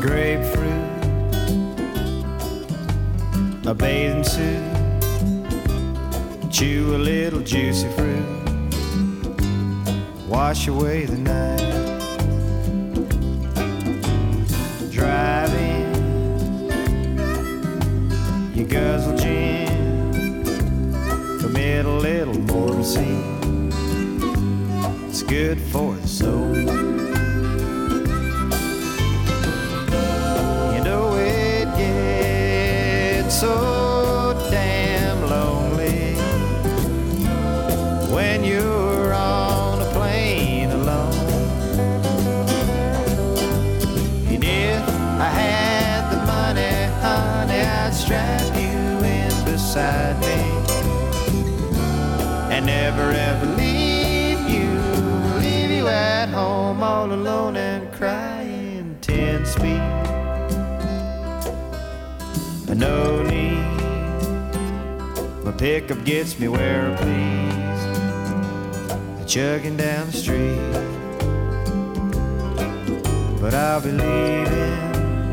grapefruit, a bathing suit, chew a little juicy fruit, wash away the night. Driving, you guzzle gin, commit a little mortal sin. It's good for the soul. You know it gets so damn lonely when you're on a plane alone. And if I had the money, honey, I'd strap you in beside me and never ever leave you at home all alone and crying 10 speed. No need, my pickup gets me where I please, chugging down the street. But I'll be leaving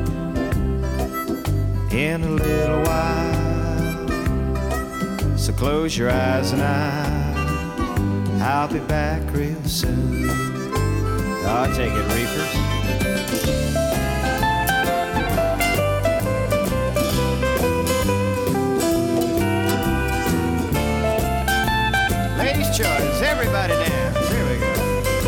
in a little while, so close your eyes and I'll be back real soon. I'll take it, reefers. Ladies' choice, everybody dance. Here we go.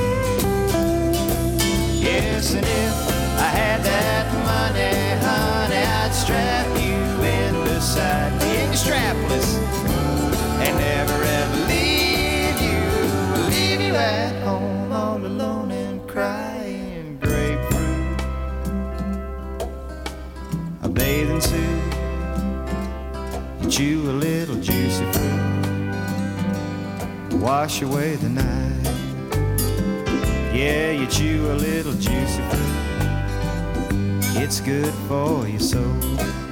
Yes, and if I had that money, honey, I'd strap you in beside me, and you're strapless, and never ever leave you at home all alone and crying. Grapefruit, a bathing suit, you chew a little juicy fruit, wash away the night. Yeah, you chew a little juicy fruit, it's good for your soul.